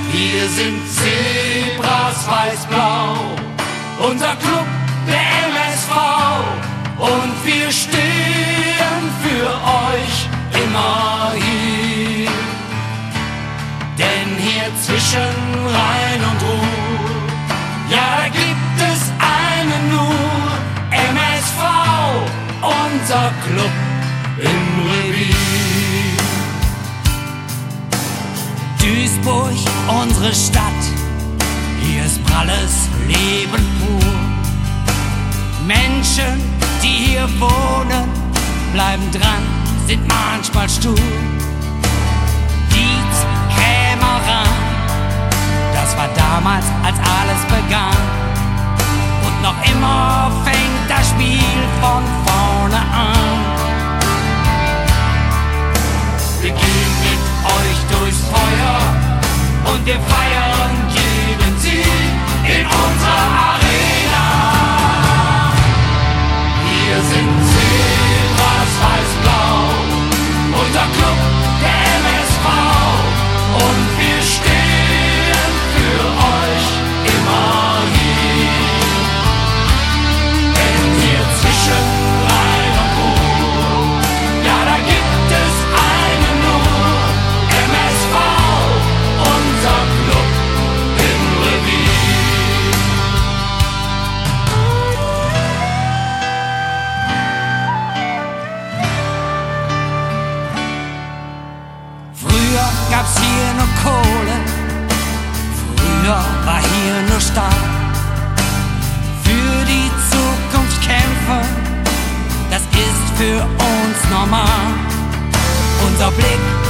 Wir sind Zebras weiß-blau, unser Club, der MSV. Und wir stehen für euch immer hier. Denn hier zwischen Rhein und Ruhr, ja, da gibt es einen nur, MSV, unser Club im Revier. Duisburg, unsere Stadt, hier ist pralles Leben pur. Menschen, die hier wohnen, bleiben dran, sind manchmal stur. Die Krämerei, das war damals, als alles begann. Und noch immer fängt das Spiel von vorne an. Wir gehen mit euch durchs Feuer und wir feiern jeden Sieg in unserer Arena. Wir sind Zebras weiß-blau, unser Club, der MSV. Und wir stehen für euch immer hier. Denn hier zwischen Rhein und Ruhr, ja, da gibt es einen nur, MSV, unser Club im Revier. Früher gab's hier nur Kohle, früher war hier nur Stahl. Für die Zukunft kämpfen, das ist für uns normal. Unser Blick